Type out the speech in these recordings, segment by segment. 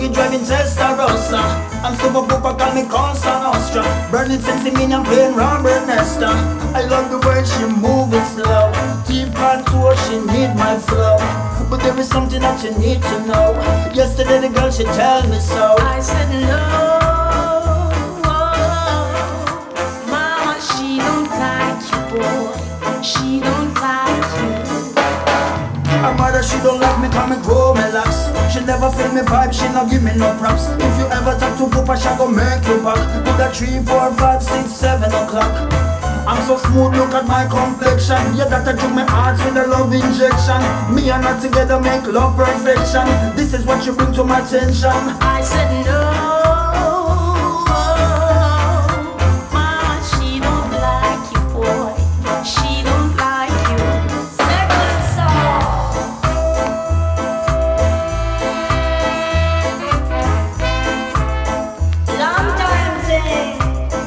doggy driving Testarossa. I'm super pooper, call me Cosa Nostra. Burning sense in me, I'm playing Robert Nesta. I love the way she move it slow. Deep heart to her, she need my flow. But there is something that you need to know. Yesterday the girl, she tell me so. I said no. Mama, she don't like you, boy. She don't like you. Her mother, she don't like me, call me grow me lax. She never feel me vibe, she not give me no props. If you ever talk to Poopa, she go make you back. Put that 3, 4, 5, 6, 7 o'clock. I'm so smooth, look at my complexion. Yeah, that I took my heart with a love injection. Me and her together make love perfection. This is what you bring to my attention. I said no. Mama, she don't like you, boy. She don't like you. Second song. Long time thing.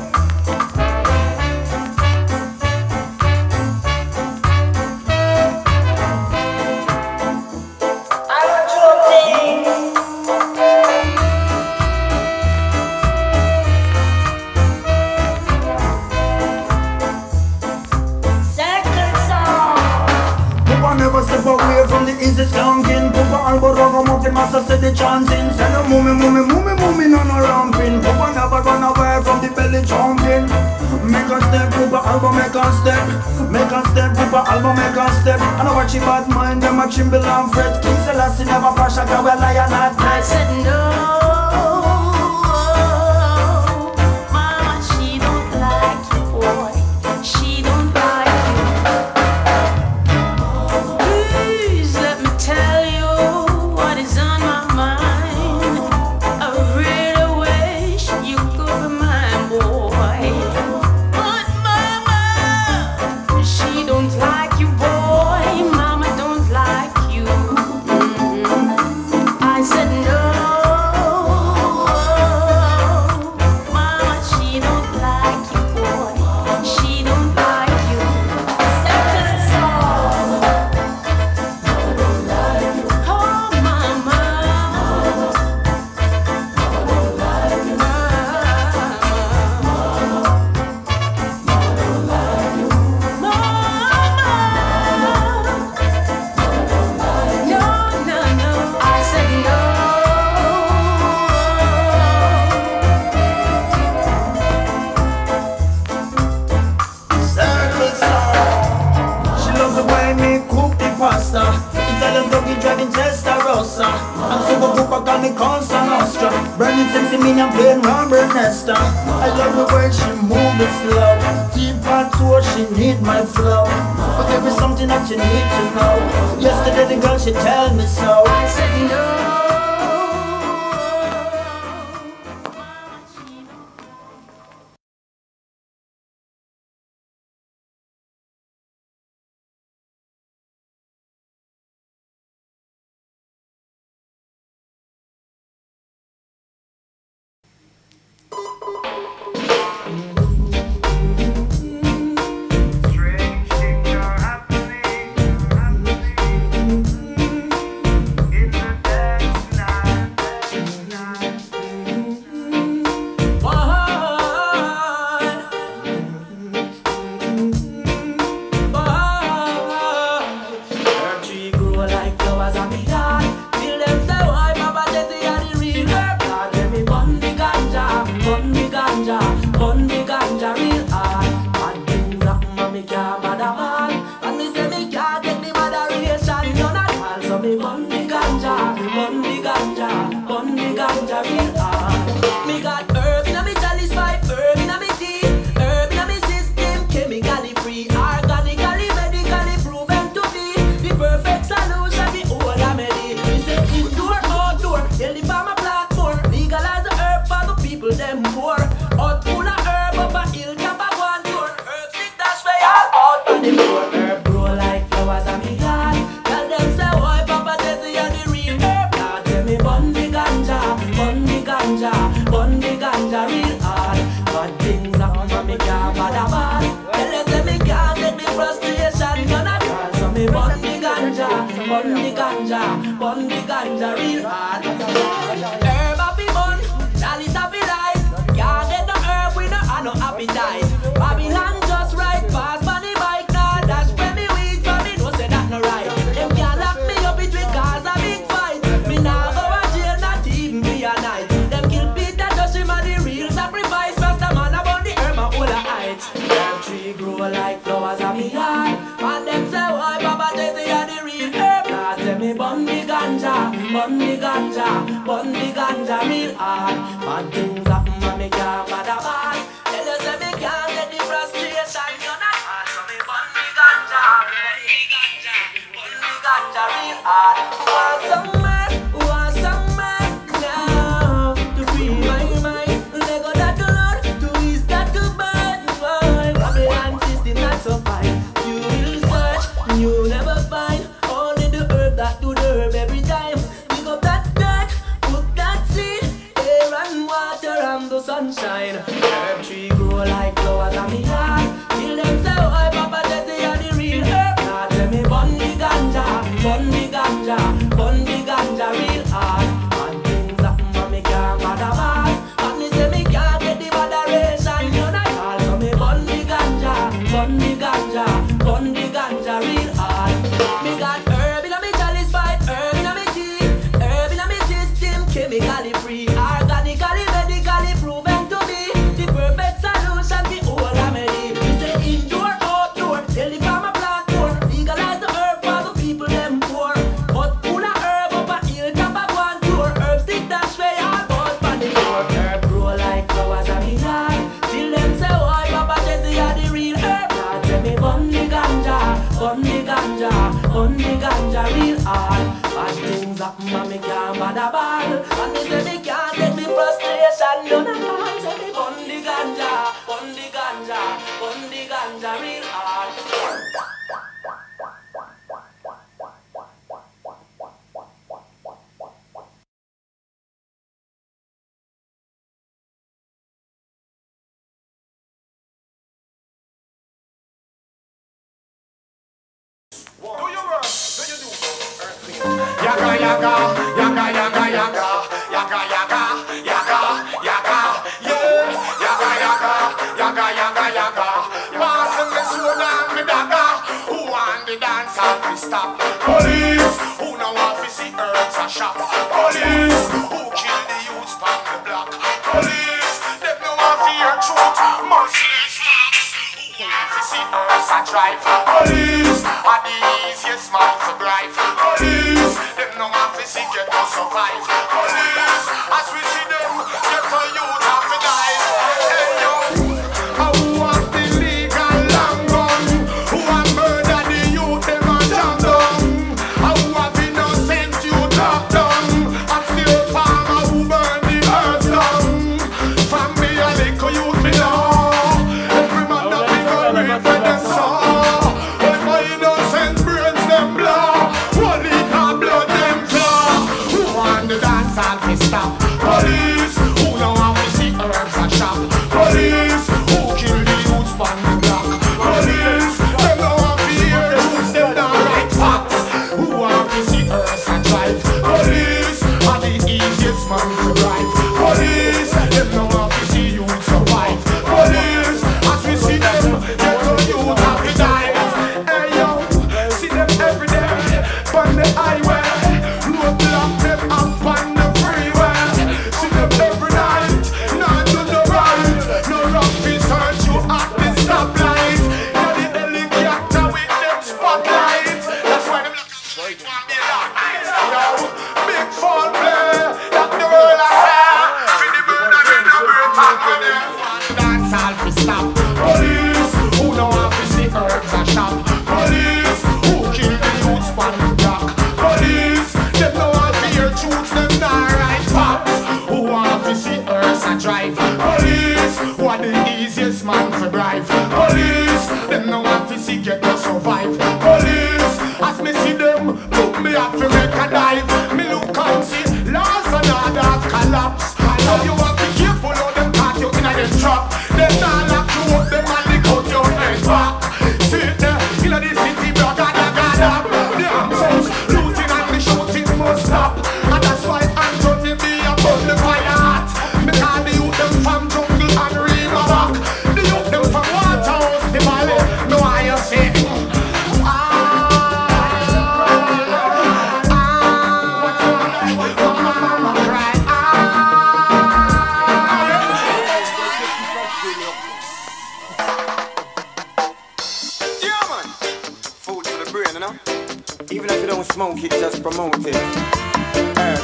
I want your thing. Second song. Poopa never step away from the easy skanking. Poopa Alborogo Mountain Master said the chanting. Say no move me, no ramping. Poopa never run away from the belly jumping. Make a step, Poopa Albo make a step. Make a step, Poopa Albo make a step. And I watch him bad mind, them a tremble and fret. King Selassie never pass a cow, well lion at I night. said no. Mama, she don't like you, boy. She don't like you. Please let me tell you what is on my mind. I really wish you could be my boy. But mama, she don't like you, boy. Mama don't like you. I said no. Mama, she don't like you, boy. She don't like you. Second song. Oh, mama. No. I said no. Circle song. She loves the way me cook the pasta. Italian doggy driving Testarossa. I'm super pooper, call me Cosa Nostra. Burning sense in me, I'm playing Robert Nesta. I love the way she move it slow. Deep heart to her, she need my flow. But there is something that you need to know. Yesterday the girl, she tell me so. I said no. Strange things are happening in the dance night. Her tree grow like flowers on me yard. Till them say why Papa Jesse are the real herb. God tell me bun the ganja real hard. Bad things happen and me can't bother man. And me say me can't take the moderation none at all. So me bun the ganja real hard. Me got herb inna me chalice pipe, herb inna me tea, herb inna me system, chemically free, organically, medically proven to be the perfect solution. The whole remedy. Me say indoor, outdoor, tell the farmer plant more. Legalize the herb for the people them poor. Out full of herb up a hill top of one tour. Herb stick dash way all out on the floor. Herb grow like flowers on me yard. Tell them say why Papa Jesse are the real herb. Now tell me bun the ganja real hard. Bad things happen and me can't bother man. Tell them say me can't take the frustration none at all. So me bun the ganja real hard. Herb bun the ganja real hard. Bad things happen and me can't bother bad. Tell you say me can't get the frustration, you not hard. So me bun the ganja real hard. Want some now to free my mind. Let go that blood to ease that to burn. Babylon system not so fine. You will search, you never find. Only the herb that do the herb every time. Dig up that dirt, put that seed, air and water and the sunshine. Herb tree grow like flowers on me yard. Till them say, oh, Papa Jesse are the real herb. Now tell me bun the ganja real hard. And things happen but me can't bother bad. And me say me can't get the botheration, you not all. So me bun the ganja real hard. Me got herb in me chalice pipe, herb in me tea, herb in me system, chemically free, organically, medically proven to be the perfect solution to all remedy. Me say indoor, outdoor, tell the farmer plant more, legalize the herb for the people them poor. But full of herb up a hill top of one tour, herb stick that sway all about for the floor. Herb grow like flowers on me yard. Till them say, oh, Papa Jesse are the real herb. Now tell me bun the ganja real hard. Bad things happen and me can't bother bad. And me say me can't take the frustration, you know not. Say me bun the ganja real hard. Yaga yaga, yaga yaga yaga, yaga yaga, yaga yaga, yeah. Yaga yaga, yaga yaga yaga. Passing me slow down me dagger. Who want the dance and we stop? Police, who know want to see herbs and shop? Police, who kill the youths from the block? Police, them know want to hear truth. Merciless facts. Who want to see herbs and drive? Police, are the easiest man to drive. Police, them no want to see get to survive. Police, as we see them, get to youth have to die. Hey yo, who want the legal long gun? Who want murder the youth them and jam down? Who have innocent youth locked down? And still farmer who burn the earth down. From me a little youth me know. Every man that we go read for them saw. When my innocent brains them blow. The dance and we stop. Police, who know how to see herbs and shop. Police, who kill the youths from the block. Police, them know how to hear truths, them not right facts. Who want to see herbs and drive. Police, are the easiest man to drive. Police, them know how to see youth survive. Police, as we see them, get to youth have to die. Hey yo, see them every day on the highway. Roadblock them up on the freeway. See them every night, not do the right. No rough is hurt you at the stoplight. You're the helicopter with them spotlights. That's why them look like one be a dark night. Yo, big fall play, that the world I say. For the murder in the bird and money. Dance all fi stop. Police, who know how to see herbs and shop. Police, who kill the youths from the block. Police, them know how to hear truths, them not right facts. Who want to see herbs and drive. Police, who are the easiest man to drive. Police, them know how to see get to survive. Police, as me see them, look me have to make a dive. Me look and see laws and order have collapsed. So you have to be careful how them caught you in a them trap. Them not lock you up, them and lick out your head back. See there, in the city, bro, gada. The arms looting and the shooting must stop. And that's why Anthony be above the fire hot. Because the youth them from jungle and river back. The youth them from Waterhouse, the valley. No, I say Even if you don't smoke it, just promote it.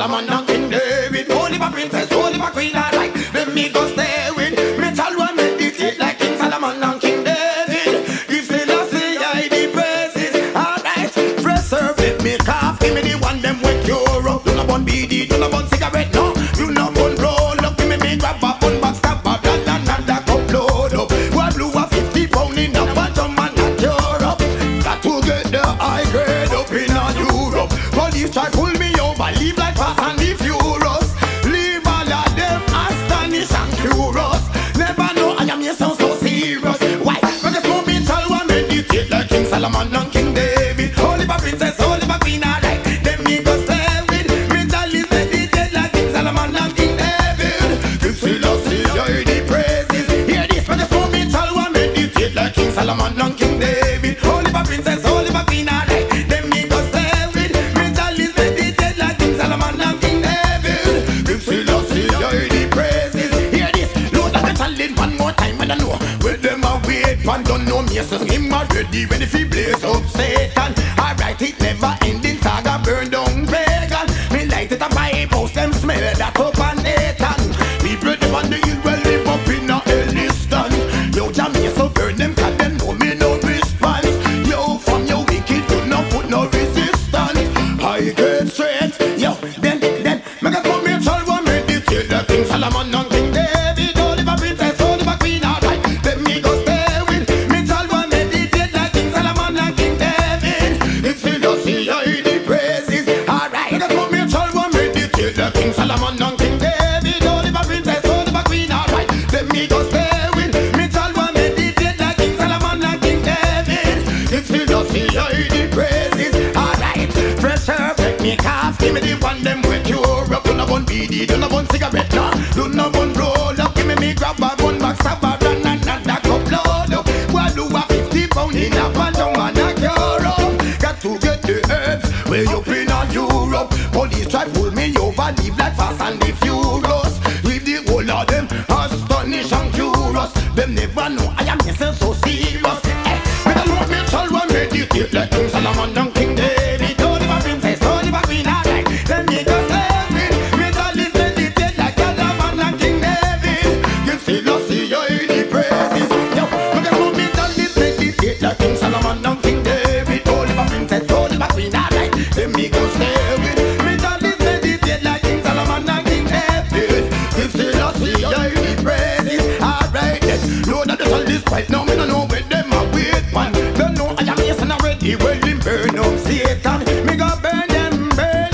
Solomon and King David. Holy my princess, holy my queen, alright. Then me go stay with. Me tell one meditate like King Solomon and King David. If Selassie I the praises, alright. Fresh serve, let me cough. Give me the one them with Europe. Do not bun BD, do not bun cigarette, no. Do not bun roll up. Give me grab a bun box, stab a blah, blah, blah, blah, go load up. One blue a 50 pound in a bottom man at Europe. Got to get the high grade up in a Europe. Police try pull me over, leave like fast and the furious. Leave all of them astonished and curious. Never know I am here so serious. Why? But this moment I want meditate like King Solomon and King David. Holy my princess, holy my queen, alright. Then me go stay with. Me tell is meditate like King Solomon and King David. If Selassie I the praises. Hear this, but this moment I want meditate like King Solomon and King David. Holy my princess, holy my queen, alright. Then me go stay with. Me tell is meditate like King Solomon and King David. If Selassie I the praises. Hear this, Lord I'm telling one more time and I know where them a wait man don't know me so him already ready fi blaze up Satan. Alright, it never ending saga burn down pagan. Me light it up my post them smell that up and Nathan. People them on the hill well live up in a Elliston. Yo Jamaica so burn them cause them know me no response. Yo from your wicked do not put no resistance. I get straight, yo then make us come here shall we meditate the King Solomon and King David. Holy my princess, holy my queen, alright. Let me go stay with. Me shall we meditate like King Solomon and King David. If Selassie I the praises, alright. Make us come here shall we meditate the King Solomon and King David. Holy my princess, holy my queen, alright. Let me go stay with. Me shall we meditate like King Solomon and King David. If Selassie I the praises, alright. Fresh herb, make me cough. Give me the one them with Europe. Do not bun BD, do not bun cigarette, no. Do not bun roll up. Give me grab a bun box, stab a run and that cup load up. One do a 50 pound in a bottom man a Europe. Got to get the herbs way up in a Europe. Police try pull me over, live like fast and the furious. With the whole of them astonished and curious. Them never know I am missing so serious. Me don't want me shall we meditate like King Solomon and King David. Holy my princess, holy my queen, alright. Then me go stay with. Me don't listen meditate like Solomon and King David. Give Selassie I the praises. Yo, me don't want me don't listen meditate like King Solomon and King David. Holy my princess, holy my queen, alright. Then me go stay with. Me don't listen meditate like King Solomon and King David. Give Selassie I the praises. Alright, Lord of the soul this right now. Me don't know where them a wait man. Don't know I am here and already well in burn up Satan. Me go burn them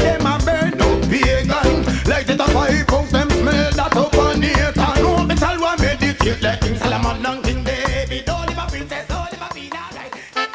a burn up pagan. Like it a 5 pounds them smell that up on Nathan. No me tell one meditate like King Solomon and King David. Holy my princess, holy my queen, alright.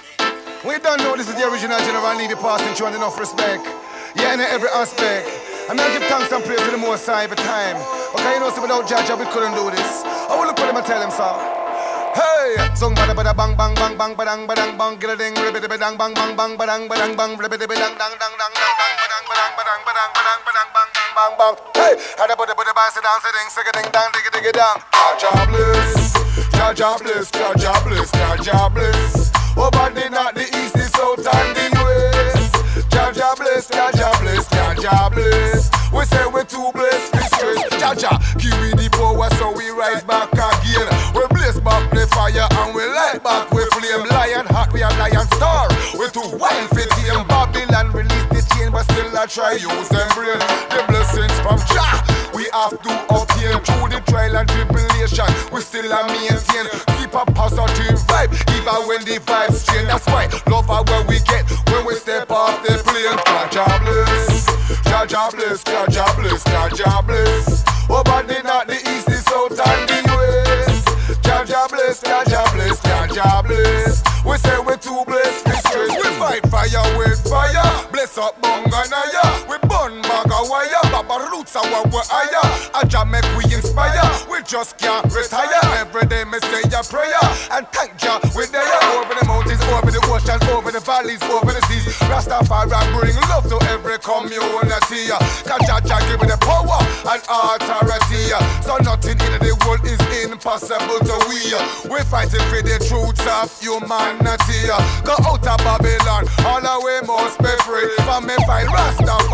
We don't know this is the original General Need the passing through and enough respect. Yeah, in every aspect. I'm not give thanks and praise to the Most High every time. Okay, you know, so without Jah we couldn't do this. I will look at him and tell him so. Hey, song bada bada bang bang bang bang badang badang bang get a ding ribbit badang bang bang bang badang badang bang ribbit badang dang dang dang dang badang badang badang badang badang badang bang bang bang. Hey, hada bada bada bang sit down sitting sick ding dang dig it down. Jah bless, Jah bless, Jah bless, Jah bless. Over the north, the east, the south and the west. Jah bless, Jah bless, Jah bless. We say we too blessed, mistress. Jah give me the power so we rise back again. We blaze back the fire and we light back. We flame lion hot, we a lion star. We too wild for tame Babylon. Release the chain but still I try use them brain. The blessings from Jah we have to obtain. Through the trial and tribulation we still a maintain. Keep a positive vibe even when the vibes change. That's why love are where we get when we step off the plane. Jah bless, Jah bless, Jah bless, Jah bless. Over the north, the east, the south and the west. Jah bless, Jah bless, Jah bless. We say we too blessed, mistress. We fight fire with fire. Bless up Bunganaya. We burn bag of wire. Baba roots are what we're higher. A Jah make we inspire. We just can't retire. Every day me say a prayer and thank Jah. We there over the mountains, over the oceans, over the valleys, over the seas. Rastafari bring love to every community. Cause Jah give me the power and authority. So nothing in the world is impossible to we. We're fighting for the truths of humanity. Go out of Babylon, all the way must be free. From me find Rastafari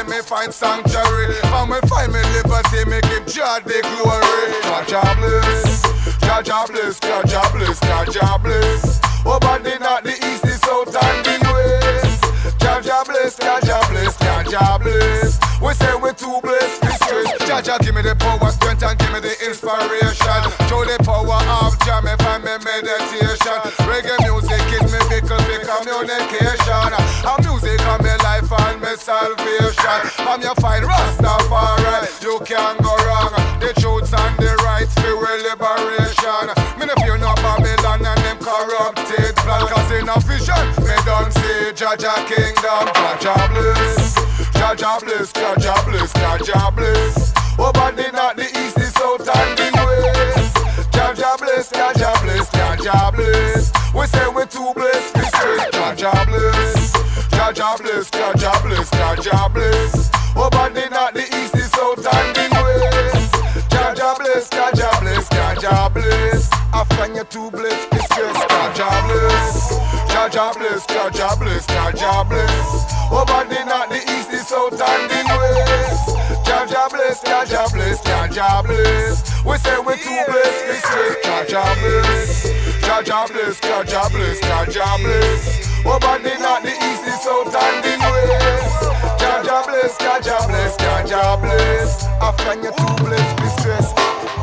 me find sanctuary. From me find me liberty, me give Jah the glory. Jah bless, Jah bless, Jah bless, Jah bless. Oh, but they not the east, the south and the west. Jah bless, Jah bless, Jah bless. We say we too blessed, this Jah give me the power, strength and give me the inspiration. Show the power of Jah, me find me meditation. Reggae music is me vehicle, me communication. And music is me life and me salvation. From you find Rastafari, you can't go wrong. The truths and the rights, for liberation. Me no fear no Babylon and them corrupted plan. Cause in a vision, me don't see Jah kingdom. Jah bless, Jah bless, Jah bless, Jah bless. Oh, but they not the east, the south and the west. Jah bless, Jah bless, Jah bless. We say we too blessed, this is Jah bless, Jah bless, Jah bless, Jah bless. Oh, but they not the east, the south and the west. Jah bless, Jah bless, Jah bless. After you too blessed, this is Jah bless, Jah bless, Jah bless, Jah bless. Oh, but they not the east, the south and the west. Jah bless, Jah bless, Jah bless. We say we too blessed, this is Jah bless, Jah bless, Jah bless, Jah bless. Oh, but they not the east, the south and the west. Jah bless, Jah bless, Jah bless. After you too blessed, this is.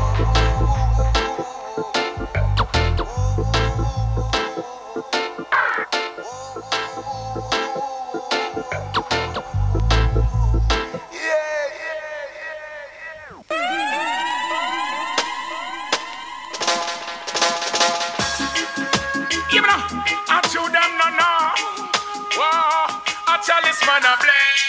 Chalice man a bless.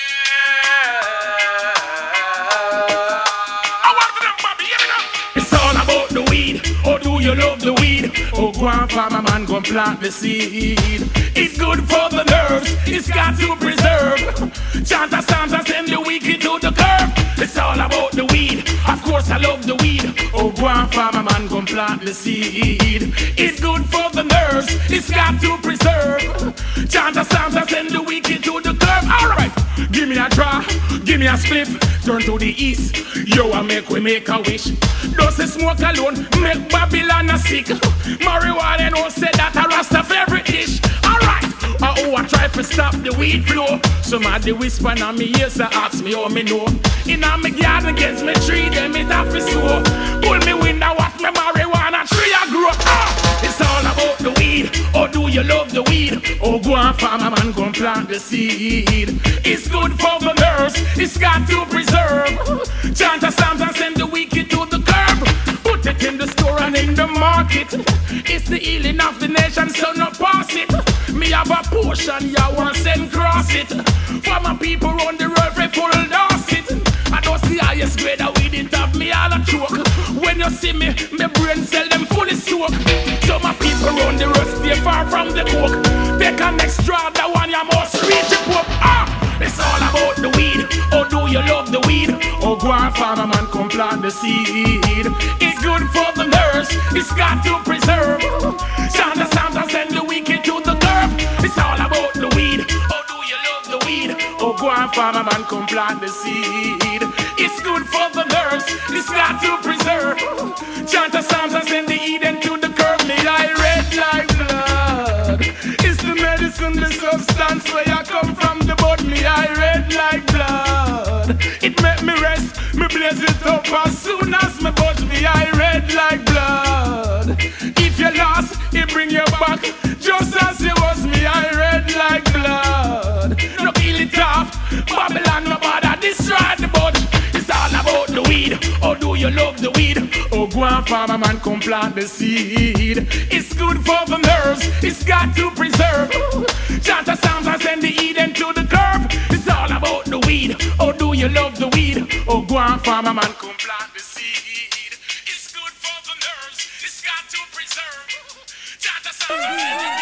I want them, Bobby, hear me now. It's all about the weed. Oh, do you love the weed? Oh, go on, farmer man, go and plant the seed. It's good for the nerves. It's got to preserve. Chant a psalms and send the wicked to the curve. It's all about the weed. Of course, I love the weed. Oh, go on, farmer man, go and plant the seed. It's good for the nerves. It's got to preserve. Chant a psalms and send the wicked to the curve. Alright, give me a draw, give me a spliff. Turn to the east, yo, I we make a wish. Does the smoke alone make Babylon a sick? Marijuana no say that a rasta favorite dish. Alright, oh, I try to stop the weed flow. Somebody whisper on me ears and ask me how me know. In a me garden against me tree, them it have to sow. Pull me window, watch me marijuana tree I grow. It's all about the weed. Oh, do you love the weed? Oh, go on, farmer man, go and plant the seed. It's good for the nerves. It's got to preserve. Chant a psalms and send the wicked to the curb. Put it in the store and in the market. It's the healing of the nation, so no pass it. Me have a portion, ya want send cross it. For my people on the road, for full dose it. I don't see highest grade of weed, it have me all a choke. When you see me brain cell them fully soak. So my people on the road stay far from the coke. Take an extra, the one you must reach it up. It's all about the weed. Oh, do you love the weed? Oh, go on, farmer man, come plant the seed. It's good for the nerves. It's got to preserve. Chant the sound and send the wicked to the curb. It's all about the weed. Oh, do you love the weed? Oh, go on, farmer man, come plant the seed. It's good for the nerves. It's got to preserve. Chant the sounds and send the Eden to the curb. Me I red like blood. It's the medicine, the substance where I come from the bud. Me I red like blood. It make me rest. Me blaze it up as soon as me budge. Me I red like blood. If you lost, it bring you back. Just as you was, me I red like blood. No kill it off. Babylon no bother destroy the bud. It's all about the weed. Oh, do you love the weed? Oh, go on, farmer man, come plant the seed. It's good for the nerves. It's got to preserve. Chant a psalms and send the Eden to the curb. It's all about the weed. Oh, do you love the weed? Oh, go on, farmer man, come plant the seed. It's good for the nerves. It's got to preserve. Chant a psalms and send the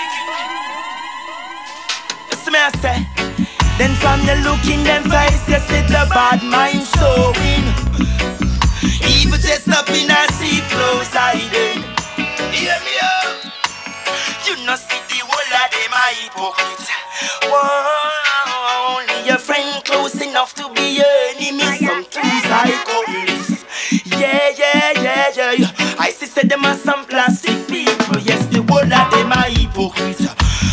Eden. Listen me I say. Then from the look in them face, you see the bad mind showing. Evil just up in our sea clothes hiding. Hear me out. You know see the whole of them a hypocrite. Whoa, only your friend close enough to be your enemy. Some two psychopaths. Yeah. I see say them are some plastic people. Yes, the whole of them a hypocrite.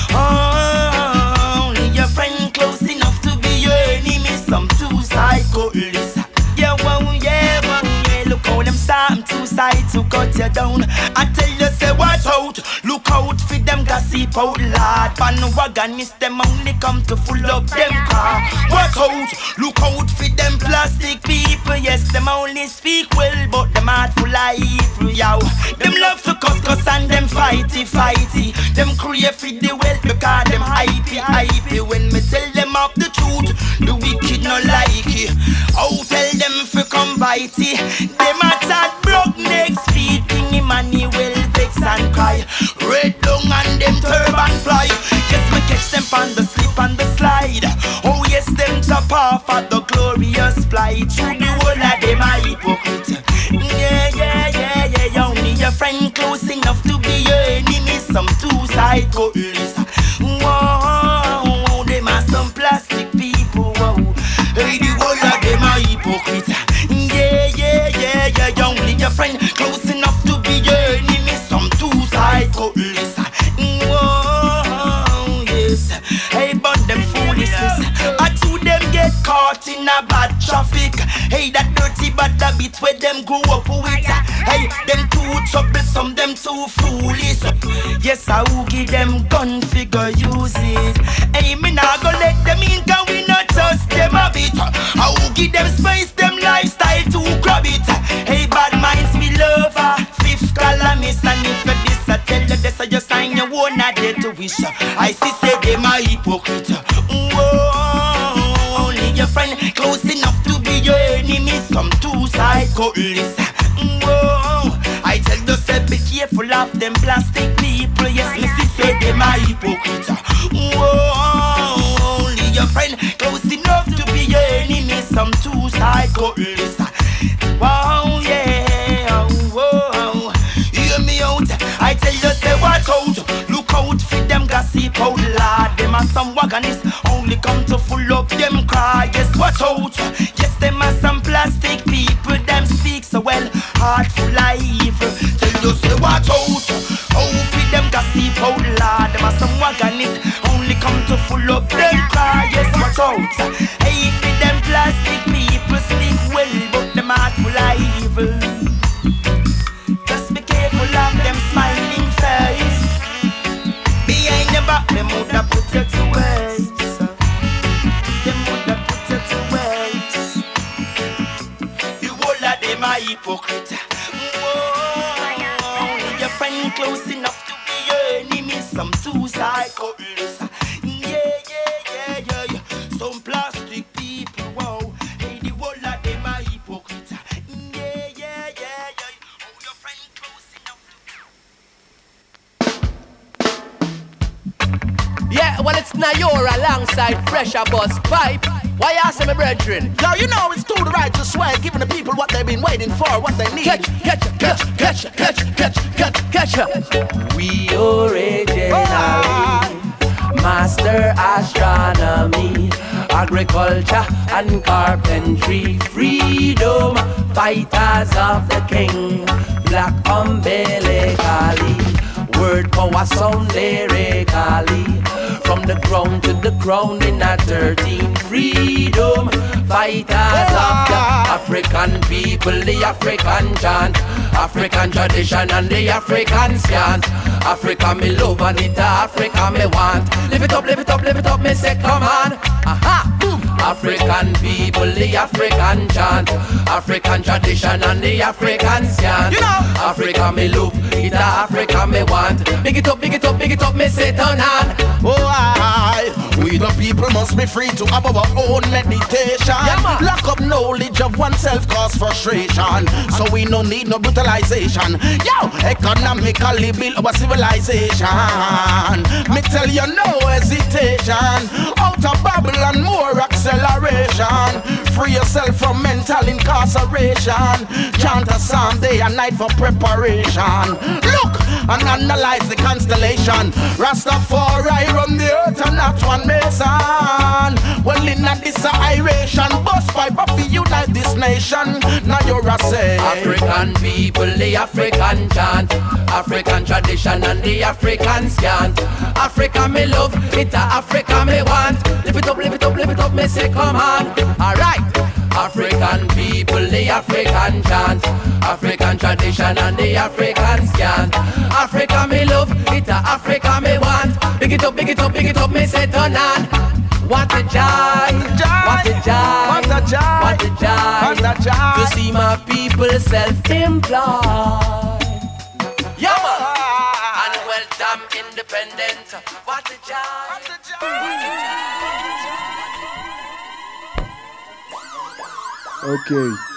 Only your friend close enough to be your enemy. Some two psychopaths. Yeah. Look how them start two sides to cut you down. I tell you, say watch out. Look out for them gossip out loud. Pan wagonist, them only come to full up them car. Watch out. Look out for them plastic people. Yes, them only speak well, but them heart full of evil, yow. Them love to cuss and them fighty. Them crave for the wealth because them hypey. When me tell them of the truth, the wicked no like it. Oh, tell them for come bite it. Them a chat broke next feet. Thingy money will vex and cry. Red down and them turban fly. Yes, me catch them on the slip and the slide. Oh yes, them top off at the glorious flight. Through the whole of them a hypocrite. Yeah. Only your friend close enough to be your enemy. Some two psychopaths. Whoa, them are some plastic people. Whoa, hey, the whole of them a hypocrite. Yeah. Only your friend close enough to be your enemy. Some two psychopaths. Whoa, yes. Hey, but them foolishness. I two them get caught in a bad traffic. Hey, that dirty bad habit where them grew up with. Hey, them too troublesome, them too foolish. Yes, I will give them gun figure, use it. Hey, me nah go let them in, cause we not trust them a bit. I will give them space, them lifestyle to grab it. Hey, bad minds, me lover, fifth columnist. And if you this, I tell you this, I just sign your own, I dare to wish. I see say them a hypocrite. Whoa, only your friend close enough to be your enemy. Some two psychopaths. Whoa, I tell you, say be careful of them plastic people. Yes, me see say them a hypocrite. Whoa, only your friend close enough to be your enemy. Some two psychopaths. Wow, yeah, whoa, hear me out. I tell you, say watch out. Look out for them gossip out loud. Them are some wagonists, only come to full up them car. Yes, watch out. Yes, them are some plastic people. Them speak so well, heart full of evil. Tell you, say watch out. Oh, for them gossip out loud. Them are some wagonists, only come to full up them car. Yes, watch out. Hey, for them plastic people speak well, but them heart full of evil. Just be careful of them smiling face. Behind the back, them woulda put you to waste. Them woulda put you to waste. The whole of them a hypocrite. Whoa, your friend close enough to be your enemy. Some two psychopaths. Yeah. Some plastic people. Whoa, hey, the whole of them a hypocrite. Yeah. Oh, your friend close enough to... Yeah, well, it's Nayora alongside Pressure Buzz Pipe. Why you asking me, brethren? Yo, you know it's too the right to swear, giving the people what they've been waiting for, what they need. Catch. We originally master astronomy, agriculture and carpentry, freedom, fighters of the king, black umbilically, word power sound lyrically, from the ground to the ground in a 13, freedom, fighters of the African people, the African chant, African tradition and the African chant. Africa me love and it Africa me want. Live it up, me say come on. Aha! African people, the African chant, African tradition and the African chant. You know, Africa me love, it Africa me want. Big it up, me say turn on. Oh, we the people must be free to have our own meditation. Yeah, lack of knowledge of oneself cause frustration. So we no need no brutalization. Yo, economically build our civilization. Me tell you no hesitation. Out of Babylon, more acceleration. free yourself from mental incarceration. Chant a psalm day and night for preparation. Look and analyze the constellation. Rastafari run the earth and not one mason. Well, in a this iration, bust by Buffy unite this nation. Now you're a say African people, the African chant, African tradition and the African chant. Africa me love, it's a Africa me want. Lift it up, lift it up, lift it up, me say come on. Alright, African people, the African chant, African tradition and the African chant. Africa me love, it's a Africa me want. Big it up, big it up, big it up, me say turn on. What a joy, what a joy, what a joy, what a joy, what a joy to see my people self-employed. Yeah, man. And well, damn independent. What a joy, what a joy. Ok.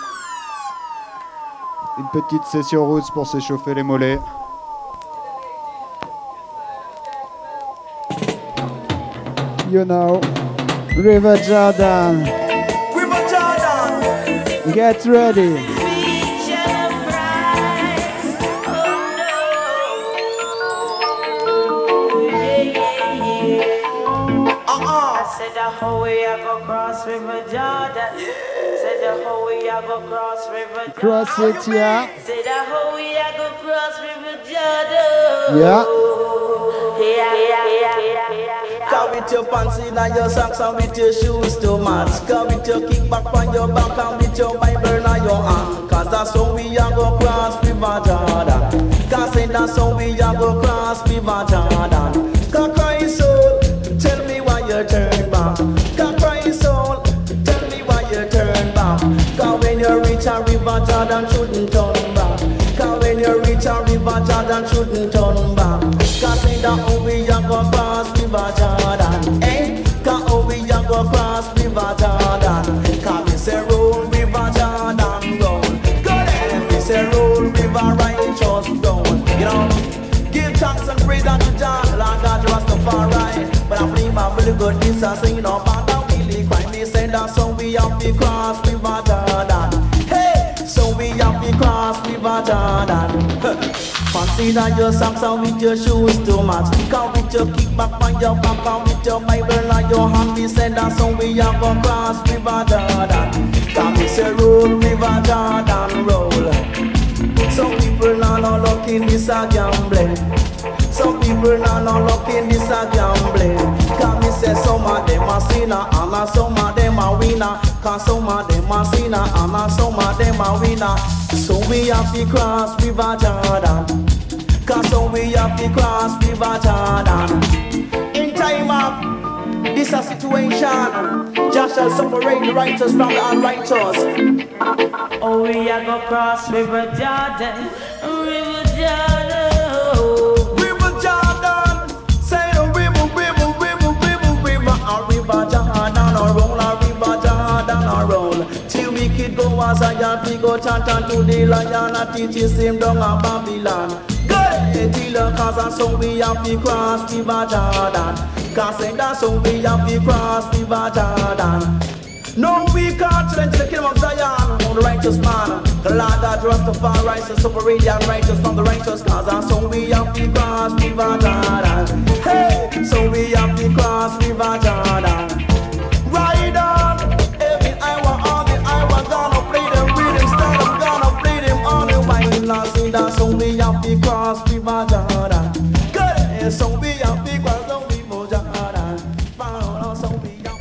Une petite session roots pour s'échauffer les mollets. You know, River Jordan. River Jordan. Get ready. Said the whole way I go cross River Jordan. Said the whole way I go cross River Jordan. Cross it, yeah. Said the whole way I go cross River Jordan. Yeah. Come with your pants in and your socks and with your shoes to match. Come with your kickback on your back and with your Bible in your hand. Cause that's how we are go cross River Jordan. Cause that's how we are go cross River Jordan. Cause Christ soul, tell me why you turn back. Cause Christ soul, tell me why you turn back. Cause when you reach a River Jordan, shouldn't turn back. Cause when you reach a River Jordan, shouldn't turn back. Cause in the how we a go cross River Jordan, eh? Cause how we a go cross River Jordan. Cause we say roll River Jordan roll. Go there, we say roll River righteous roll. You know, give thanks and praise unto Jah, Lord God Rastafari. But I believe my really good this I say, you know, but I really cry. Me say that so we have to cross River Jordan. Hey, so we have to cross River Jordan. Fancy that your socks and with your shoes to match. Come with your kickback on your back and with your Bible in your hand. We say that so we have to cross River Jordan. Come we say roll River Jordan roll. Some people now not looking this a gambling. Some people now not looking this a gambling. Cause me say some of them a sinner and some of them a winner. Cause some of them a sinner and some of them a winner. So we have to cross River Jordan. Cause so we have to cross River Jordan. In time of this a situation, just shall separate the righteous from the unrighteous. Oh, we a go cross River Jordan, River Jordan. River Jordan, say the river, river, river, river, river, a River Jordan, or roll, a River Jordan, or roll. Till we kid go as a yard, we go chant unto the lion, and teach him down a Babylon. Good, till the cause and so we have to cross River Jordan. Cause in that so we have to cross River Jordan. No, we can't challenge the kingdom of Zion on the righteous man. The Lord God Rastafari righteous, separate the unrighteous from the righteous. Cause and so we have to cross River Jordan. Hey, so we have to cross River Jordan. Ride on, every hour, all the hour, gonna play them rhythm style. I'm gonna play them on the wine. Last in that so we have to cross River Jordan. Good, so we have to cross the River Jordan. So we have to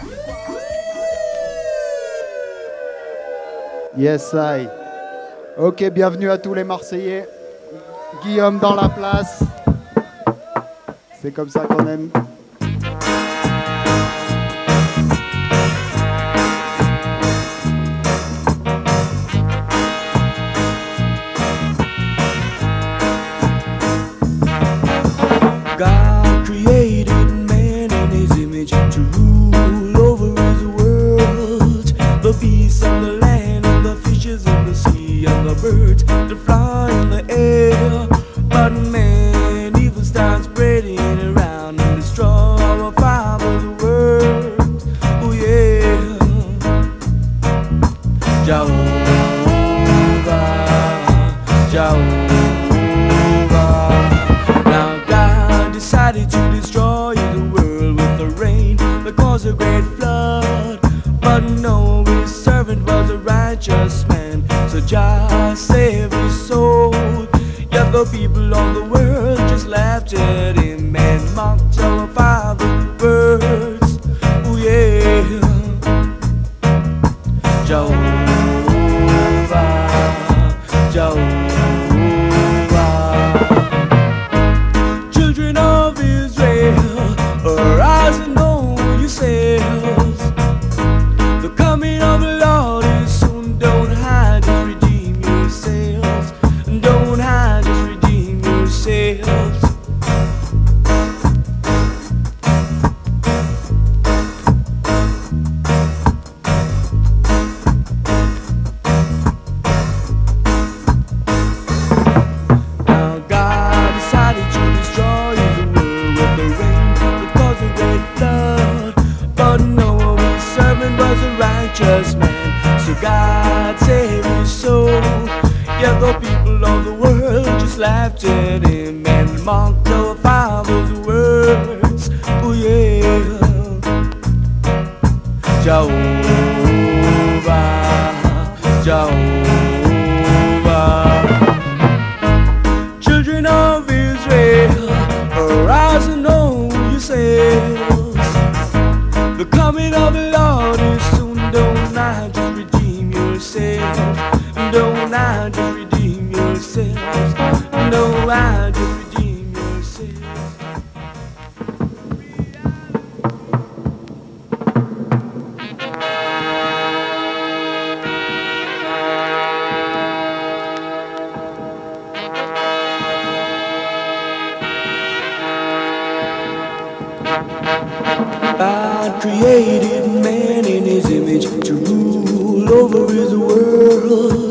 Yes, I. Ok, bienvenue à tous les Marseillais. Guillaume dans la place. C'est comme ça qu'on aime. God created man in his image to rule over his world. The beasts of the land and the fishes in the sea and the birds that fly in the air. But man even starts spreading around and destroying there caused a great flood. But Noah's servant was a righteous man, so Jah saved his soul. Yet the people of the world just laughed at him and mocked our Father's words. Oh yeah, Jehovah, Jehovah. Children of Israel, arise and know yourselves. The coming of the Lord is soon. Don't hide, just redeem yourselves. Don't hide, just redeem yourselves. Now God decided to destroy his world with the rain that caused a great flood. But Noah's servant was a righteous man, so God saved his soul. Yet the people of the world just laughed at him and mocked our Father's words. Oh yeah, Jehovah, Jehovah. Children of Israel, arise and know yourselves. The coming of the Lord is soon. Don't hide, just redeem yourselves. Don't hide, just redeem yourselves. Don't hide, just redeem yourselves. God created man in his image to rule over his world.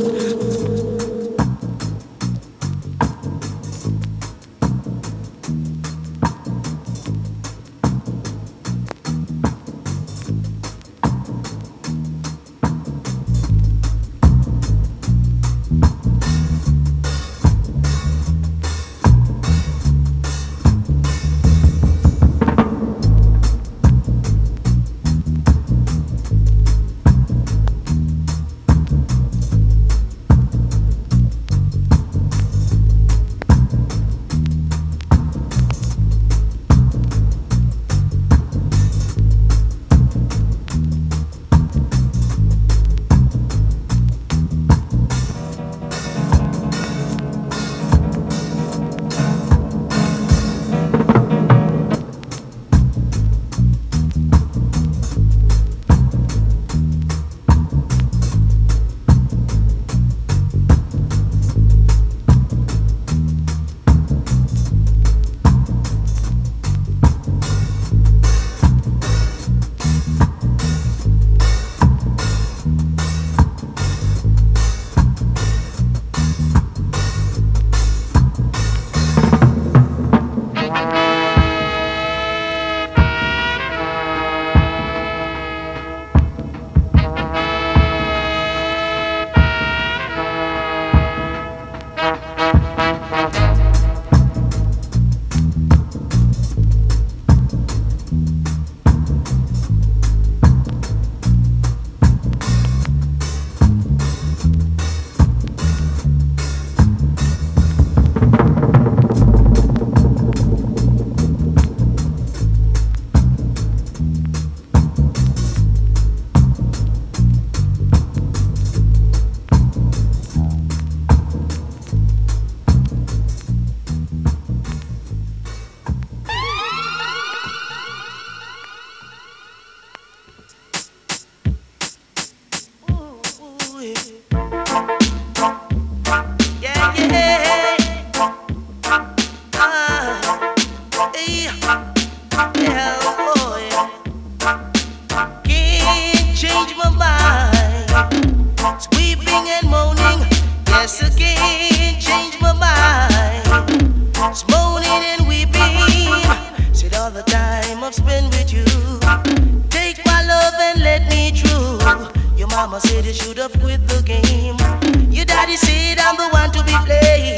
Mama said you should have quit the game. Your daddy said I'm the one to be playing.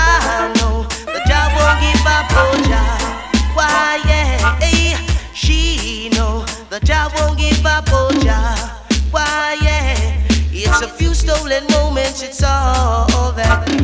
I know the job won't give up, oh job. Why, yeah, hey, she know the Jah won't give up, oh Jah. Why, yeah, it's a few stolen moments, it's all that we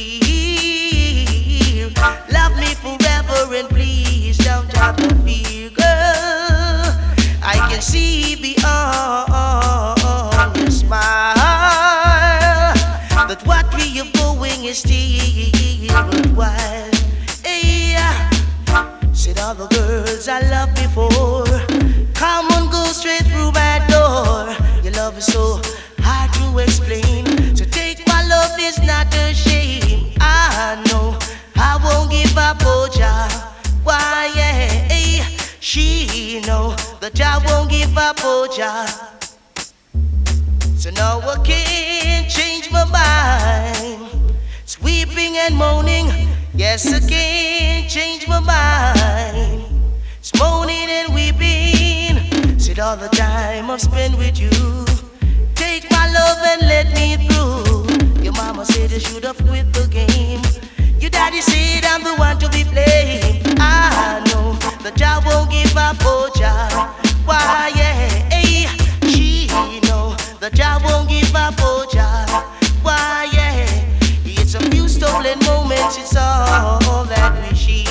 share. Love me forever and please don't have no fear, girl. I can see beyond your smile that what we are going is still worthwhile. Hey, said all the girls I loved before, come on, go straight through my door. Your love is so hard to explain, so take my love, is not a shame. I know I won't give up, oh Jah. Why, yeah, hey, she know the Jah won't give up, oh Jah. So now I can't change my mind, sweeping and moaning. Yes, I can't change my mind, it's moaning and weeping. Said all the time I've spent with you, take my love and let me through. Your mama said I should have quit the game, your daddy said I'm the one to be blamed. I know the Jah won't give up, oh Jah. Why, yeah, hey, she know the Jah won't give up, oh Jah. Why, yeah, it's a few stolen moments, it's all that we share.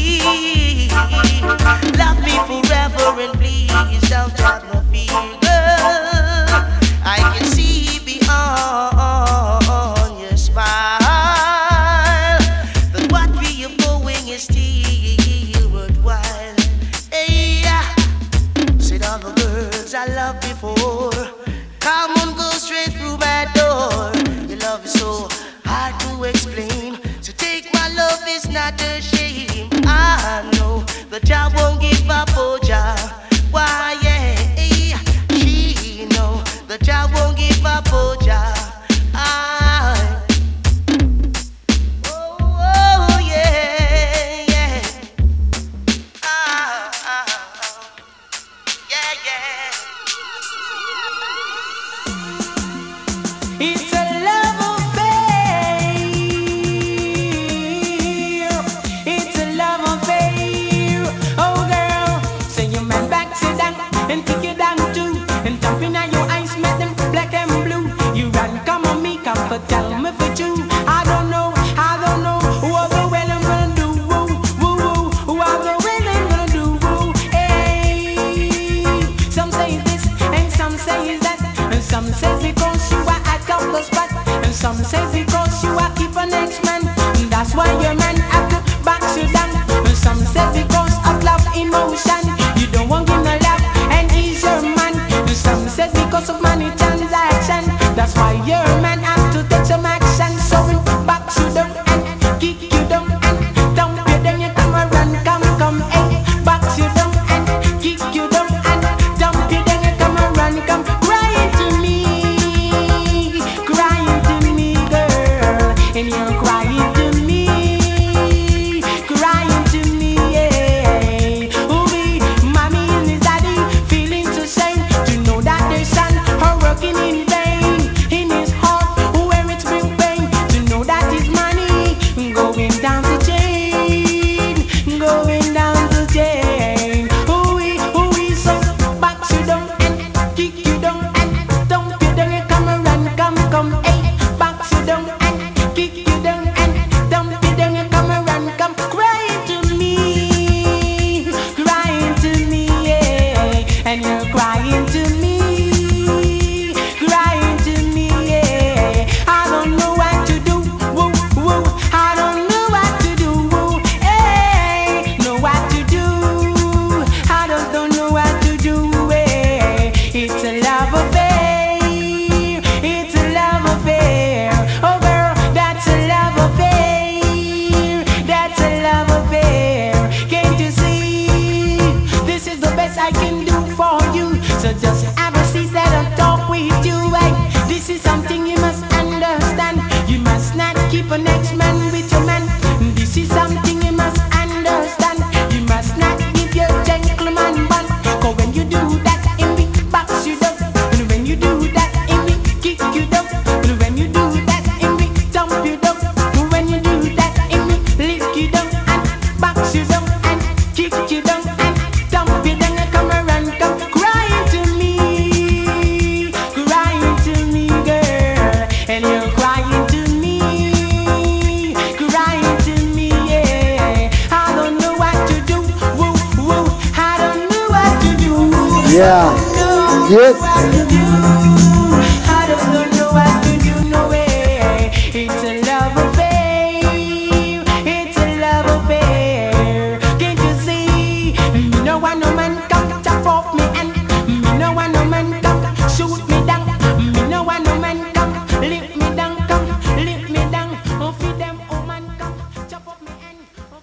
Love me forever and please don't have no fear, girl. I can see beyond your smile that what we are going is still worthwhile. Hey, said all the girls I loved before, come on, go straight through my door. Your love is so hard to explain, so take my love, it's not a shame. I know the Jah won't give up, oh Jah. Why, yeah, hey, she know the Jah won't give up, oh Jah. Oh, yeah, yeah. Yeah, yeah. It's a love affair. It's a love affair. Oh girl, say your man back, sit down and take you down too, and jump in at your eyes, make them black and blue. You run, come on me, come for tell me for you. I don't know what the well I'm gonna do. Woo, woo, woo, what the well I'm gonna do. Woo, hey. Some say this and some say that, and some say because you are at the spot, and some say because you are keep an ex-man, and that's why your man have to back you down. And some say because of love emotion, you don't want him to laugh and he's your man. And some say because of money transaction, that's why your man have to take some action. So he back you down and kick you down and dump you down. You come around, come, hey, back you down and kick you down and dump you down. You come around, come crying to me, girl, and you're crying to me, yeah. Ooh, mommy and his daddy feeling so shame to know that their son are working in vain. In his heart, where it's bring pain, to know that his money going down the chain, going down the chain. Ooh, so back you down and kick you down and dump you down. You come around, come, hey, back you down and kick you down and dump you down. You come around, come crying to me, yeah. And you're crying to me, yeah. I don't know what to do, woo, woo. I don't know what to do, woo, hey. Know what to do, I don't know what to do, hey. It's a love affair, it's a love affair. Oh girl, that's a love affair, that's a love affair. Can't you see, this is the best I can do for you. So just have a seat and talk with you, hey. This is something you must understand. You must not keep an ex-man with your man. This is something you must understand. You must not give your gentleman bun, 'cause when you do that, in me box you down. And when you do that, in me kick you down. And when you do that, in me dump you down. And when you do that, in me lift you down and box you down and kick you down and dump you down. You come around, come cry. Yeah. Yes. I don't know what to do, no way. It's a love affair. It's a love affair. Can't you see? Me no want no man come chop off me and me no want no man come shoot me down. Me no want no man come lift me down, come lift me down. Oh, feed them, oh man, come chop off me and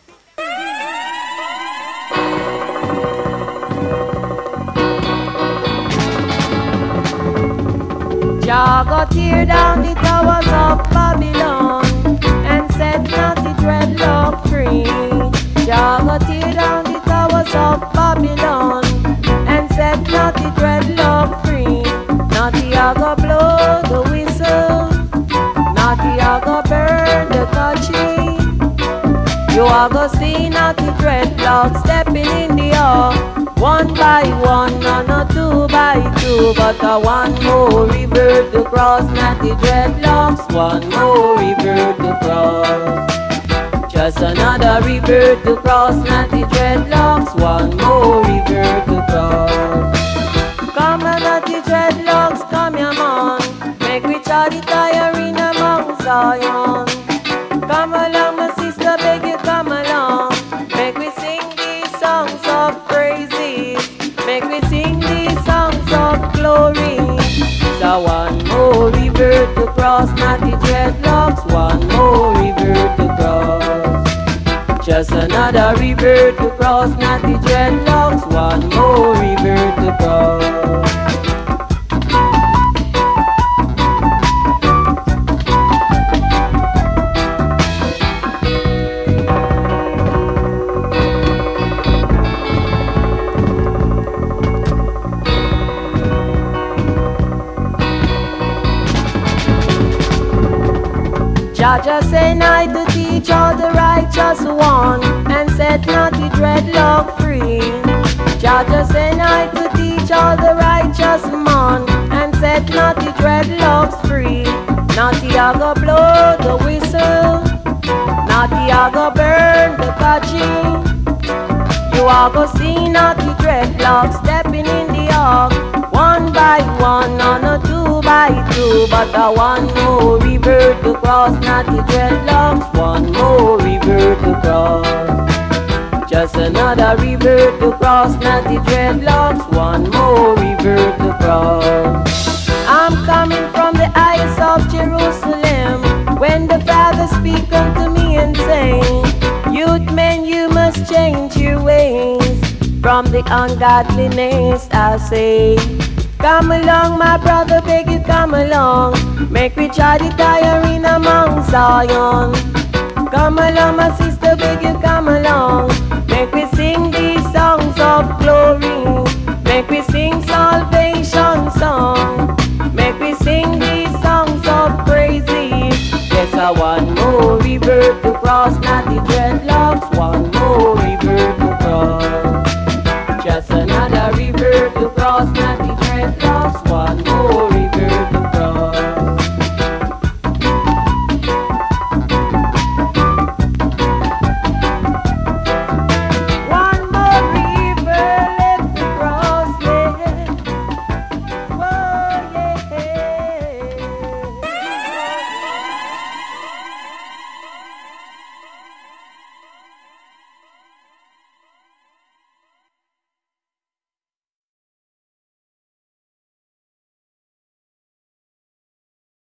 Jah go tear down the towers of Babylon and set naughty dreadlock free. Jah go tear down the towers of Babylon and set naughty dreadlock free. Naughty a go blow the whistle, naughty a go burn the country. You a go see naughty dreadlock stepping in the hall. One by one, and a two by two, but a one more river to cross, natty dreadlocks, one more river to cross. Just another river to cross, natty dreadlocks, one more river to cross. Come on, natty dreadlocks, come here, man, make we charge the tire in a Mount Zion. Come along, my sister, beg you, come along, make we sing these songs of praises. Make me sing these songs of glory. So one more river to cross, natty dreadlocks, one more river to cross. Just another river to cross, natty dreadlocks, one more river to cross. Jah just say I to teach all the righteous one and set naughty dreadlock free. Jah just say I to teach all the righteous man and set naughty dreadlocks free. Naughty a go blow the whistle, naughty a go burn the catching. You a go see naughty dreadlocks stepping in the ark. One by one, on a two by two, but a one more river to cross, natty dreadlocks, one more river to cross. Just another river to cross, natty dreadlocks, one more river to cross. I'm coming from the heights of Jerusalem, when the Father speak unto me and say, youth men, you must change your ways from the ungodliness, I say. Come along, my brother, beg you, come along. Make we try the tire in a Mount Zion. Come along, my sister, beg you, come along. Make we sing these songs of glory. Make we sing salvation song. Make we sing these songs of praises. Yes, I one more river to cross, natty dreadlocks, one more river to cross. Just another river to cross, natty dreadlocks, one more